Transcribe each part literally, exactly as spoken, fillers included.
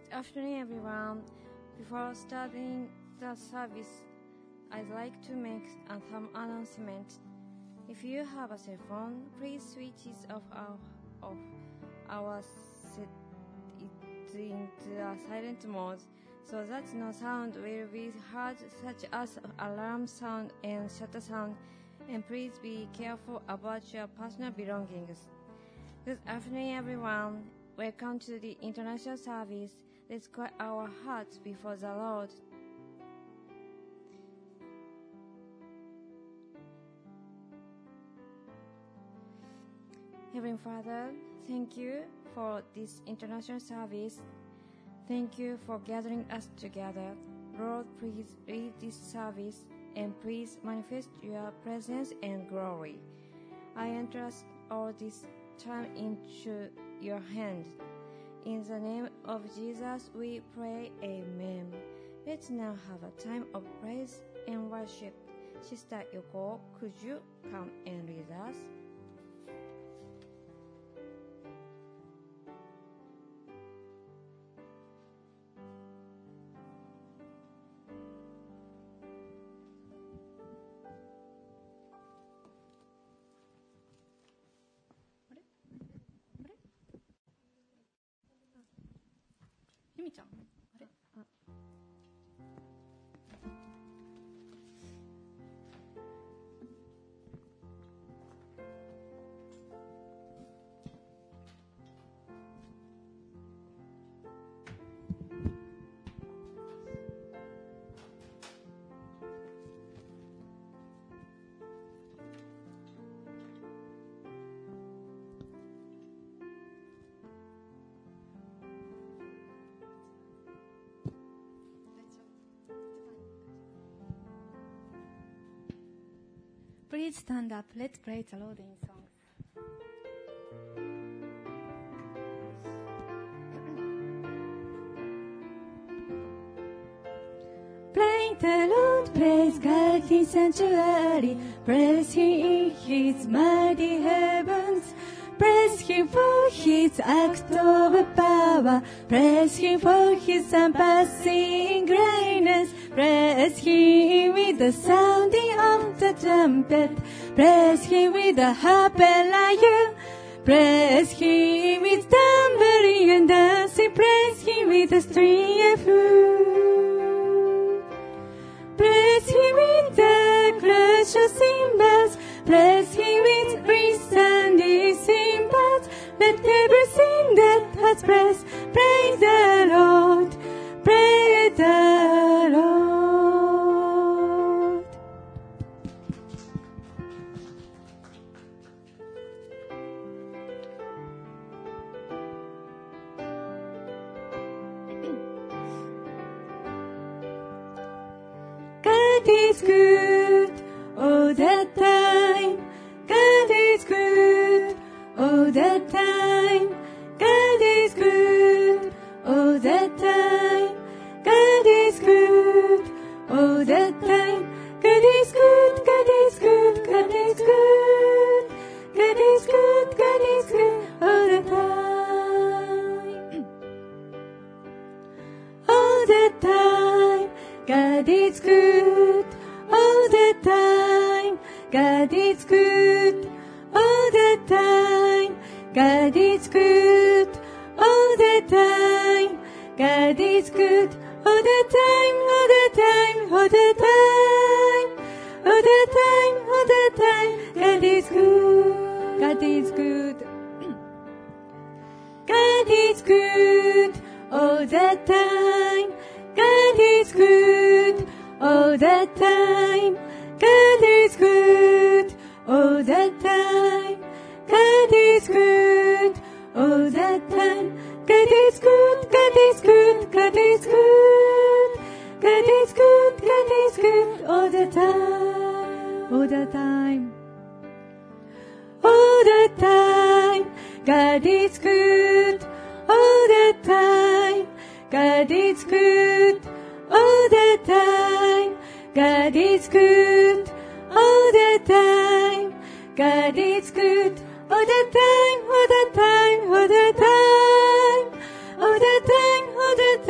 afternoon, everyone. Before starting the service, I'd like to make uh, some announcement. If you have a cell phone, please switch it off our, off our set it into a silent mode so that no sound will be heard, such as alarm sound and shutter sound, and please be careful about your personal belongings. Good afternoon, everyone. Welcome to the international service. Let's quiet our hearts before the Lord. Heavenly Father, thank you for this international service. Thank you for gathering us together. Lord, please lead this service and please manifest your presence and glory. I entrust all this time into your hand. In the name of Jesus, we pray, Amen. Let's now have a time of praise and worship. Sister Yoko, could you come and lead us? Please stand up. Let's pray the Lord in songs. Praise the Lord, praise God, His sanctuary. Praise Him in His mighty heavens. Praise Him for His act of power. Praise Him for His unpassing greatness. Praise Him with the sounding of the trumpet. Praise Him with the harp and lyre. Praise Him with tambourine and dancing. Praise Him with the string and flute. Praise Him with the clash of cymbals. Praise Him with resounding cymbals. Let everything that has breath praise the Lord. Praise the Lord. God is good all the time. God is good all the time. God is good all the time. God is good all the time. God is good, God is good, God is good. God is good, God is good all the time. All the time. God is good all the time. God is good all the time. God is good all the time. God is good all the time, all the time, all the time. All the time, all the time. God is good. God is good. God is good all the time. God is good all the time. God is good all the time. God is good all the time. God is good, God is good, God is good. God is good, God is good all the time. All the time. All the time. God is good all the time. God is good all the time. God is good all the time. God is good all the time, all the time, all the time. All the time, all the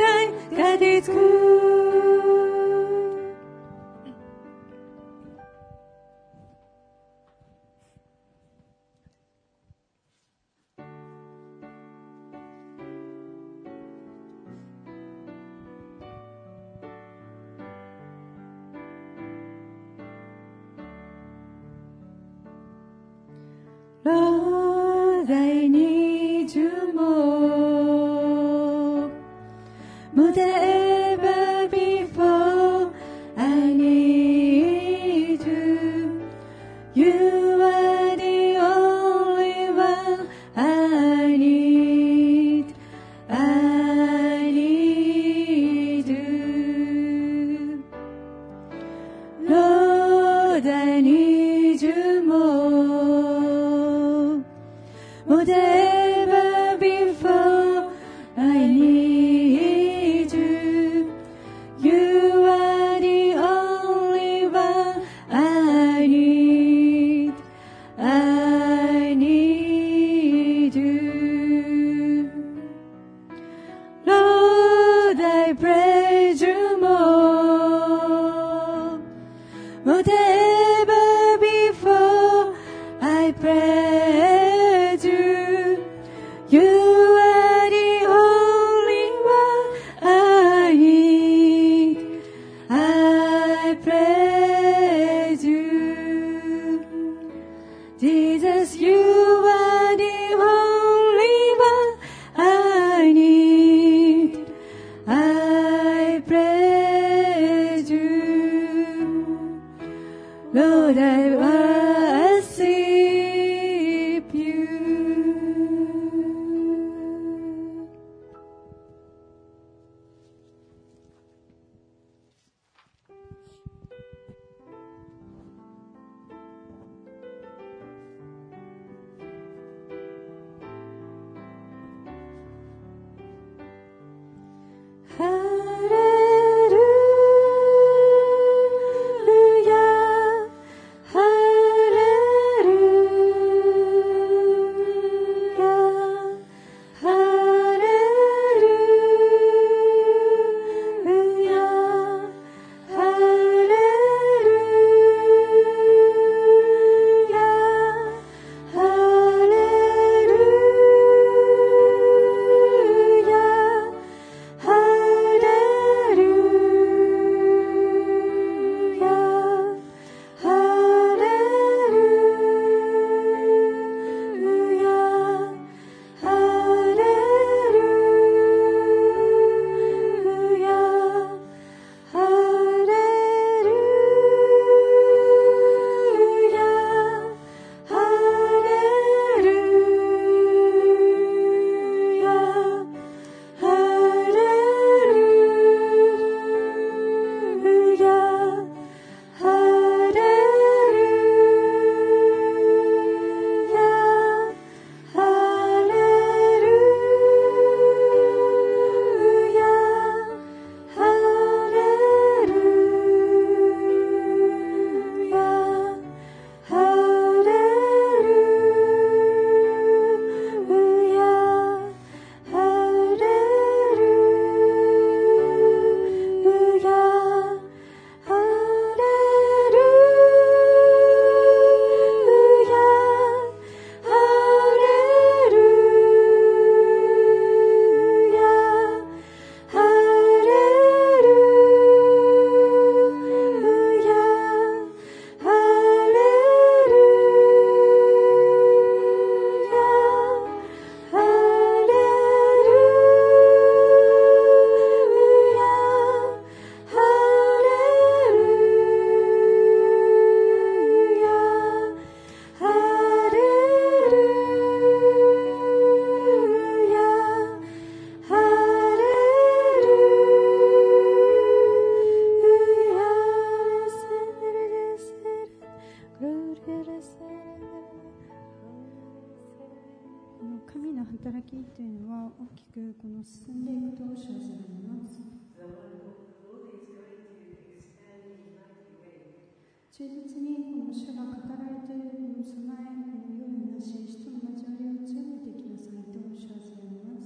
I need you more, more than ever before. I need you. You are the only one I need. I need you. Lord, I praise you more, more than ever before. I praise you. You are the only one I need. I praise you. Jesus, you are the only one I need. I praise you. Lord, I worship you. Hallelujah, hallelujah, hallelujah, hallelujah, hallelujah, hallelujah,神の働きというのは大きくこの進んでいくと知らせられます。忠実にこの主が語られているこの備え、この良いなし、人の交わりを強めていきなさいと知らせられます。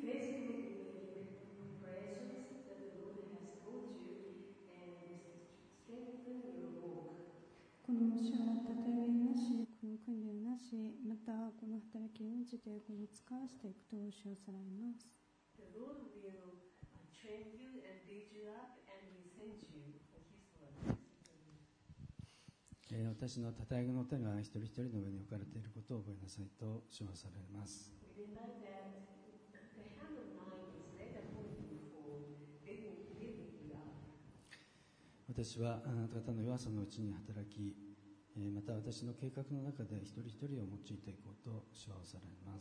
この主はたとえなし、この訓練なし、またこの働きを応じてこの使わせていくと知らせられます。 私のたたえの手が一人一人の上に置かれていることを覚えなさいと主はされます。私はあなた方の弱さのうちに働き、また私の計画の中で一人一人を用いていこうと主はされます。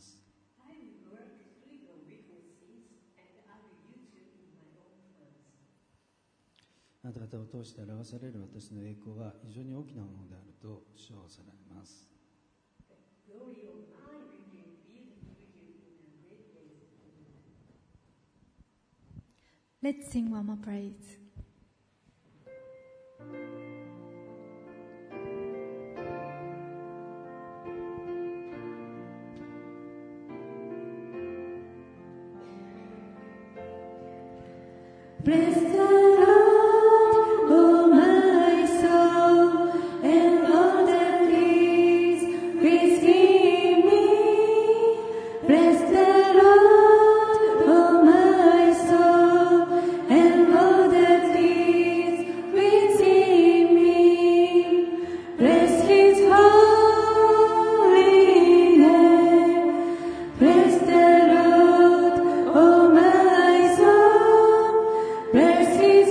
あなた方を通して表される私の栄光は非常に大きなものであると称されます。 Let's sing one more praise. Bless the Lord, oh my soul, and all that is within me. Bless the Lord, oh my soul, and all that is within me. Bless His holy name. Bless the Lord, oh my soul. Bless His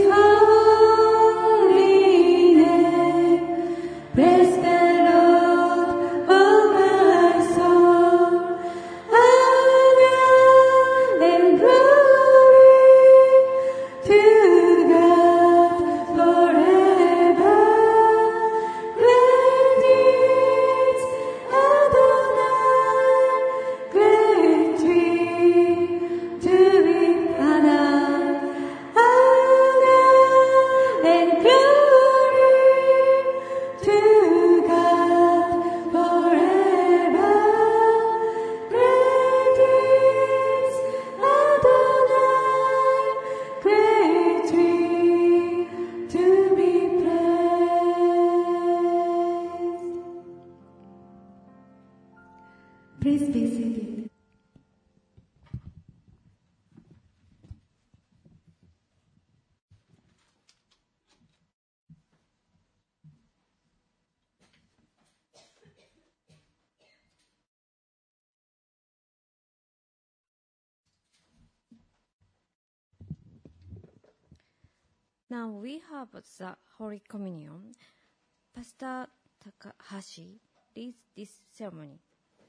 holy name. Bless the Lord, oh my soul. Honor and glory to God forever. Great is Adonai, greatly to be honored. Honor and glory to God forever. Great is Adonai, greatly to be praised. Please be seated. Now we have the Holy Communion. Pastor Takahashi leads this ceremony.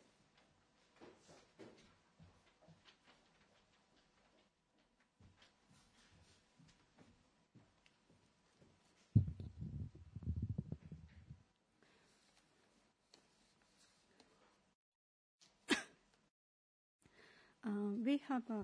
Uh, we have a,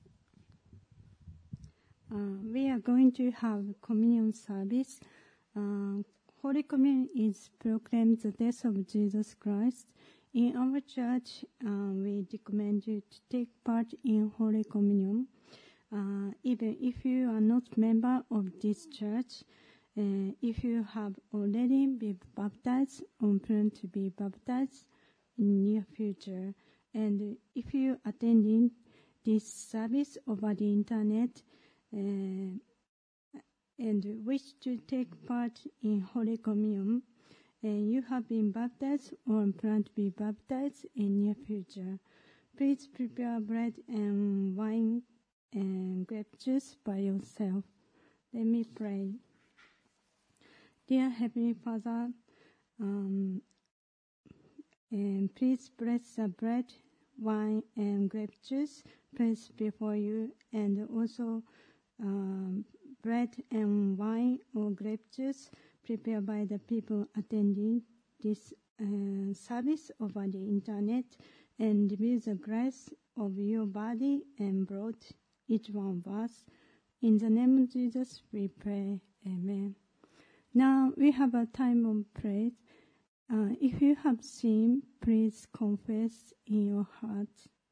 uh, we are going to have communion service. Uh, Holy Communion is proclaims the death of Jesus Christ. In our church, uh, we recommend you to take part in Holy Communion. Uh, even if you are not member of this church, uh, if you have already been baptized or plan to be baptized in near future, and if you attending this service over the internet uh, and wish to take part in Holy Communion, and you have been baptized or plan to be baptized in near future, please prepare bread and wine and grape juice by yourself. Let me pray. Dear Heavenly Father, um, and please bless the bread, wine, and grape juice placed before you, and also um, bread and wine or grape juice prepared by the people attending this uh, service over the internet, and with the grace of your body and blood, each one of us. In the name of Jesus we pray. Amen. Now we have a time of praise. Uh, if you have sinned, please confess in your heart.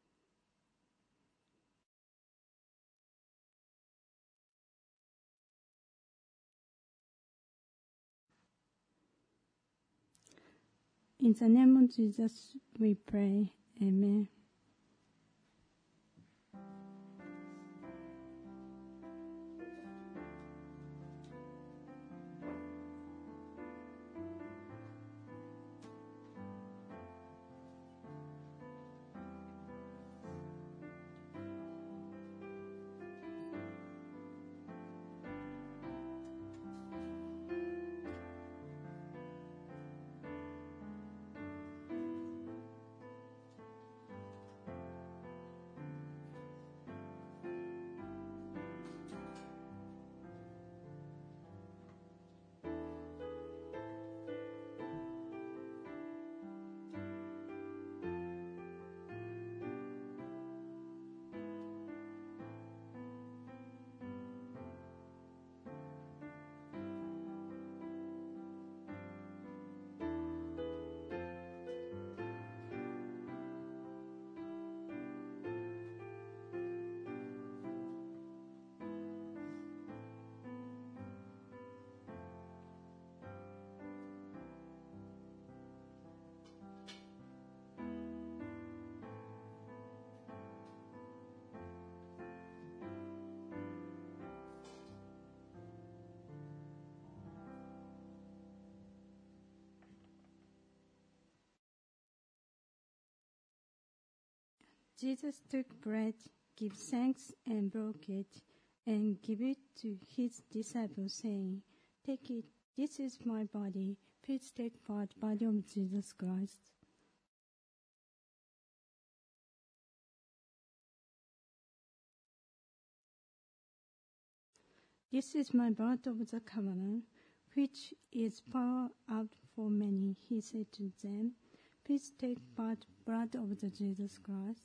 In the name of Jesus we pray. Amen. Jesus took bread, gave thanks, and broke it, and gave it to his disciples, saying, "Take it, this is my body. Please take part, body of Jesus Christ." "This is my blood of the covenant, which is poured out for many," he said to them. "Please take part, blood of the Jesus Christ."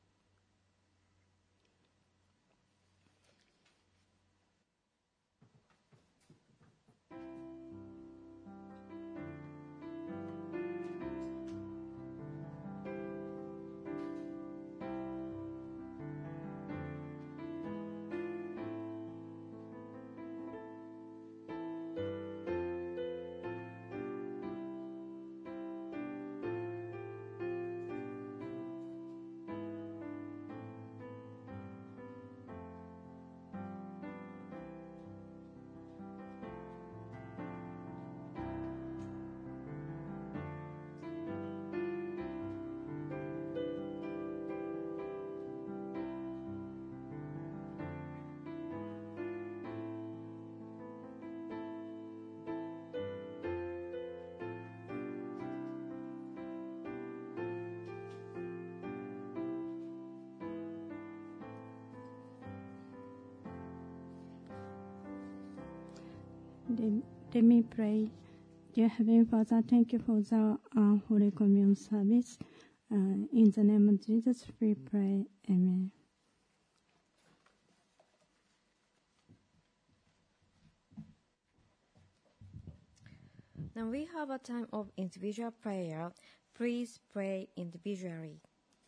Let, let me pray. Dear Heavenly Father, thank you for the uh, Holy Communion service. Uh, in the name of Jesus, we pray. Amen. Now we have a time of individual prayer. Please pray individually.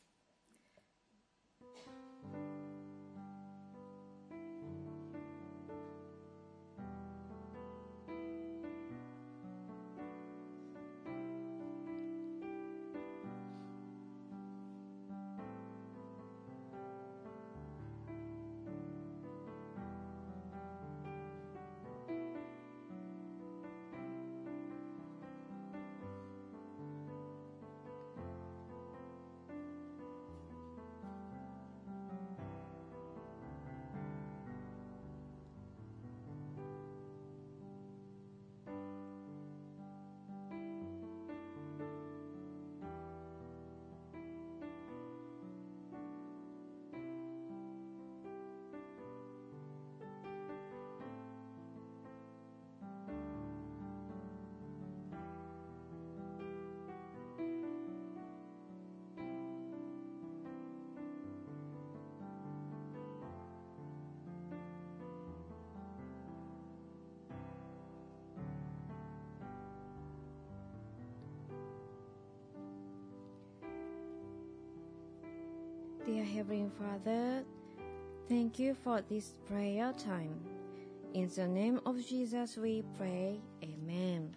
Dear Heavenly Father, thank you for this prayer time. In the name of Jesus we pray. Amen.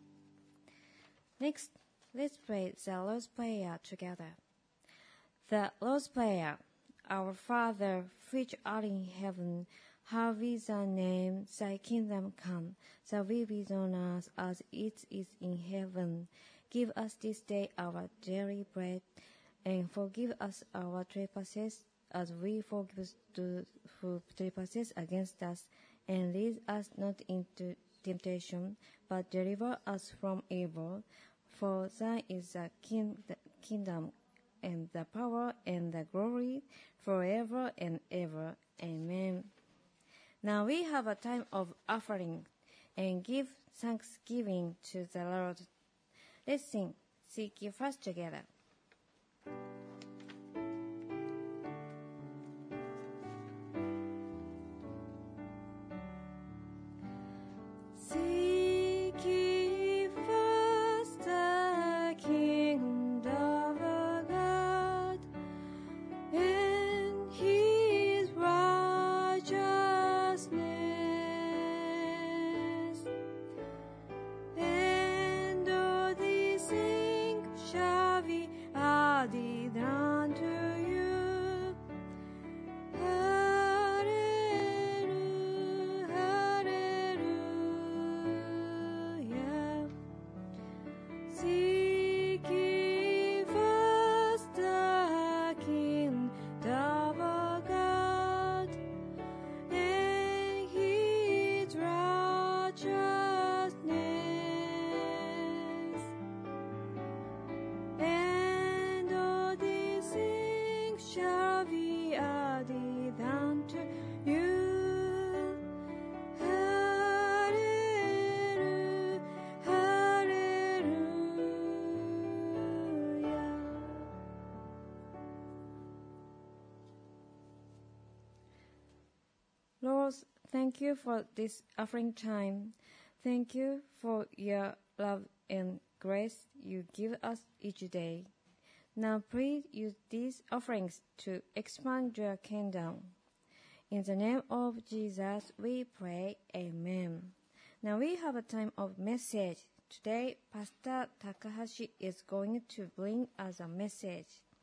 Next, let's pray the Lord's Prayer together. The Lord's Prayer. Our Father, which art in heaven, hallowed be thy name. Thy kingdom come. Thy will be done on earth as it is in heaven. Give us this day our daily bread, and forgive us our trespasses, as we forgive those who trespass against us. And lead us not into temptation, but deliver us from evil. For thine is the king, the kingdom, and the power, and the glory, forever and ever. Amen. Now we have a time of offering, and give thanksgiving to the Lord. Let's sing, Seek Ye First together. And all these things shall be Lord, thank you for this offering time. Thank you for your love and grace you give us each day. Now please use these offerings to expand your kingdom. In the name of Jesus, we pray. Amen. Now we have a time of message. Today, Pastor Takahashi is going to bring us a message.